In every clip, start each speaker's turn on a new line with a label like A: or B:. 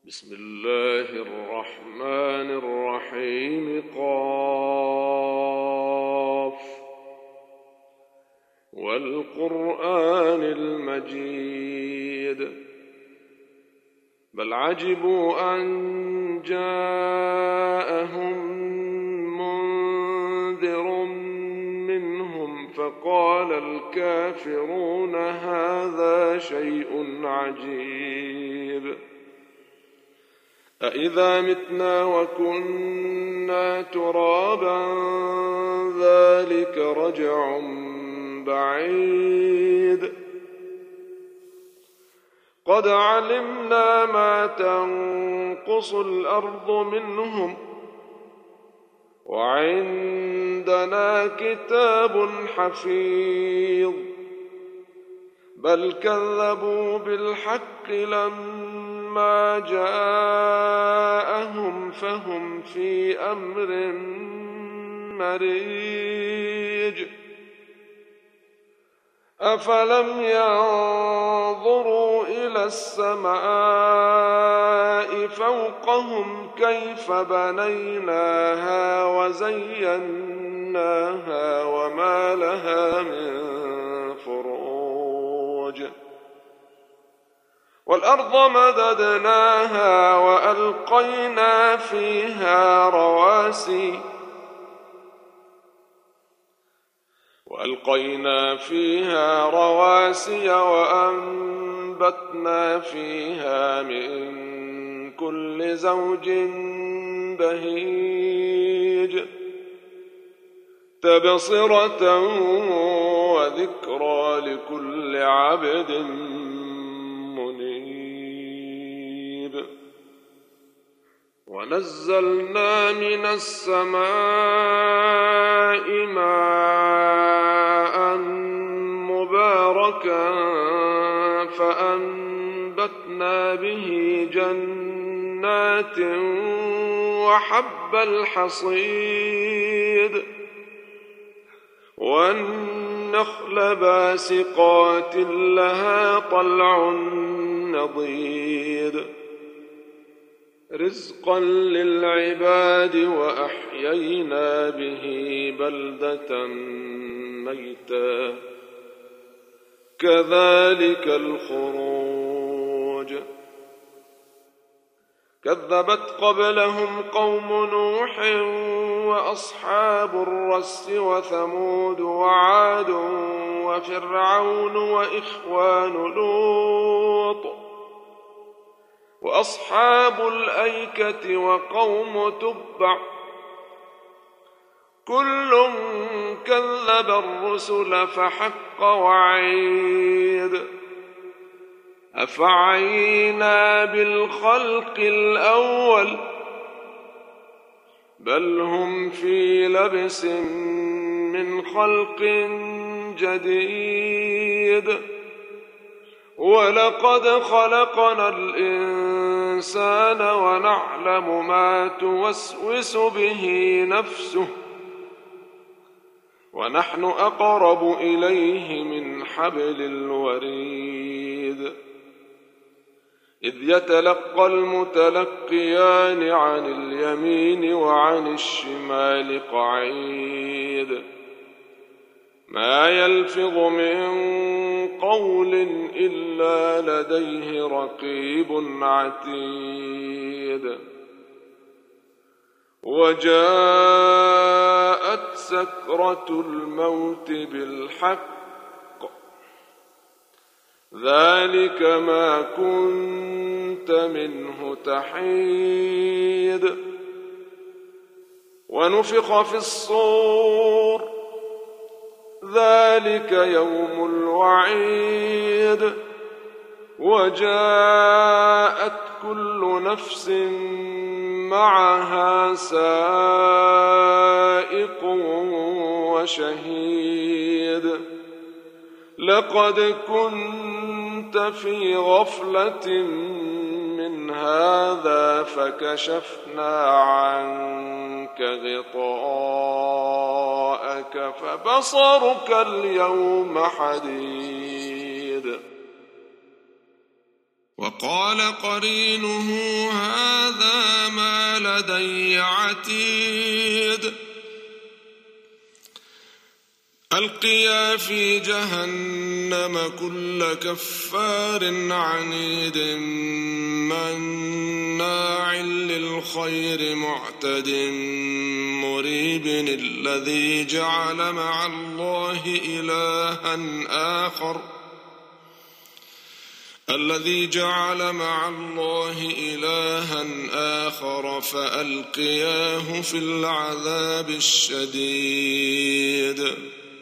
A: بسم الله الرحمن الرحيم. قاف والقرآن المجيد. بل عجبوا أن جاءهم منذر منهم فقال الكافرون هذا شيء عجيب. أإذا متنا وكنا ترابا ذلك رجع بعيد. قد علمنا ما تنقص الأرض منهم وعندنا كتاب حفيظ. بل كذبوا بالحق لما جاءهم فهم في أمر مريج. أفلم ينظروا إلى السماء فوقهم كيف بنيناها وزيناها وما لها من فروج. والأرض مددناها وألقينا فيها رواسي وأنبتنا فيها من كل زوج بهيج. تبصرة وذكرى لكل عبد منيب. ونزلنا من السماء ماء مباركا فأنبتنا به جنات وحب الحصيد والنخل باسقات لها طلع نضيد رزقا للعباد. وأحيينا به بلدة ميتا كذلك الخروج. كذبت قبلهم قوم نوح وأصحاب الرس وثمود وعاد وفرعون وإخوان لوط وأصحاب الأيكة وقوم تبع كل كذب الرسل فحق وعيد. أفعينا بالخلق الأول بل هم في لبس من خلق جديد. ولقد خلقنا الإنسان ونعلم ما توسوس به نفسه ونحن أقرب إليه من حبل الوريد. إذ يتلقى المتلقيان عن اليمين وعن الشمال قعيد. ما يلفظ من قول إلا لديه رقيب عتيد. وجاءت سكرة الموت بالحق ذلك ما كنت منه تحيد. ونفخ في الصور ذلك يوم الوعيد. وجاءت كل نفس معها سائق وشهيد. لقد كنت في غفلة من هذا فكشفنا عنك غطاءك فبصرك اليوم حديد. وقال قال قرينه هذا ما لدي عتيد ألقيا في جهنم كل كفار عنيد مناع للخير معتد مريب الذي جعل مع الله إلها آخر فألقياه في العذاب الشديد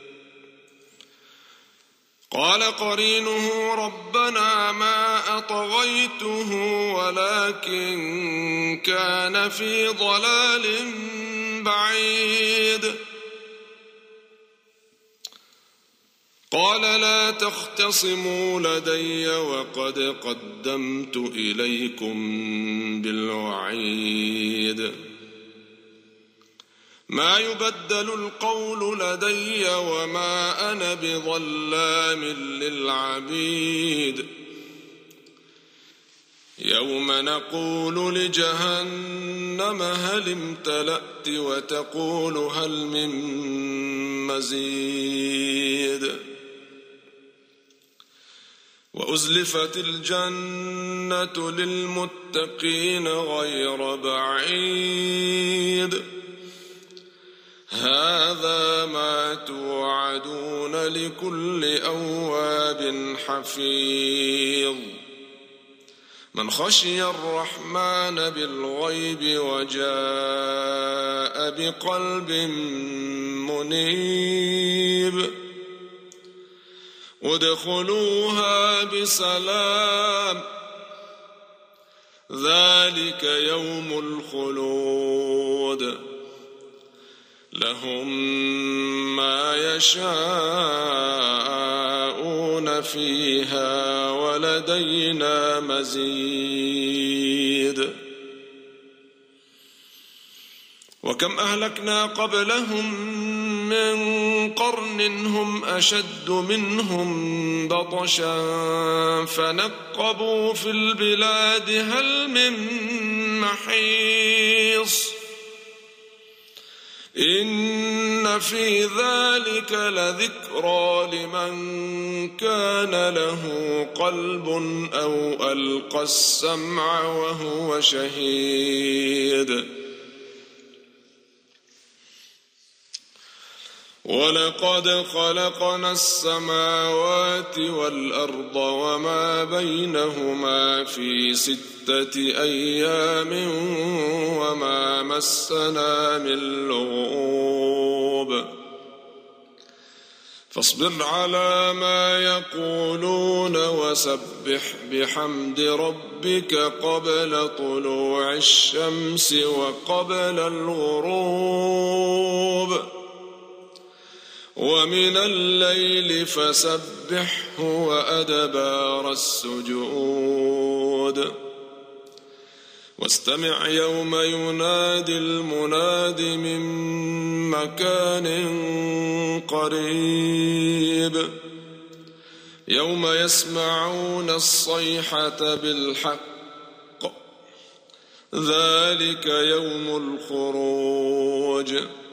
A: قال قرينه ربنا ما أطغيته ولكن كان في ضلال بعيد قال لا تختصموا لدي وقد قدمت إليكم بالوعيد ما يبدل القول لدي وما أنا بظلام للعبيد يوم نقول لجهنم هل امتلأت وتقول هل من مزيد وأزلفت الجنة للمتقين غير بعيد هذا ما توعدون لكل أواب حفيظ من خشي الرحمن بالغيب وجاء بقلب منيب ادخلوها بسلام ذلك يوم الخلود لهم ما يشاءون فيها ولدينا مزيد وكم أهلكنا قبلهم من قرن هم أشد منهم بطشا فنقبوا في البلاد هل من محيص إن في ذلك لذكرى لمن كان له قلب أو ألقى السمع وهو شهيد ولقد خلقنا السماوات والأرض وما بينهما في 6 أيام وما مسنا من لغوب فاصبر على ما يقولون وسبح بحمد ربك قبل طلوع الشمس وقبل الغروب ومن الليل فسبحه وأدبار السجود واستمع يوم ينادي المناد من مكان قريب يوم يسمعون الصيحة بالحق ذلك يوم الخروج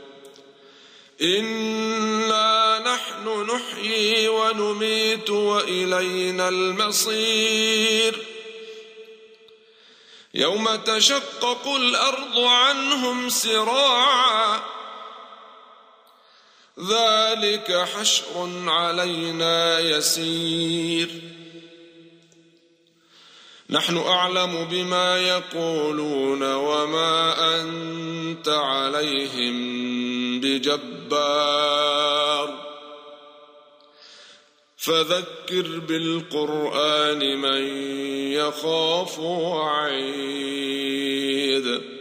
A: إنا نحن نحيي ونميت وإلينا المصير يوم تشقق الأرض عنهم سراعا ذلك حشر علينا يسير نحن أعلم بما يقولون وما أنت عليهم بجبار فذكر بالقرآن من يخاف وعيد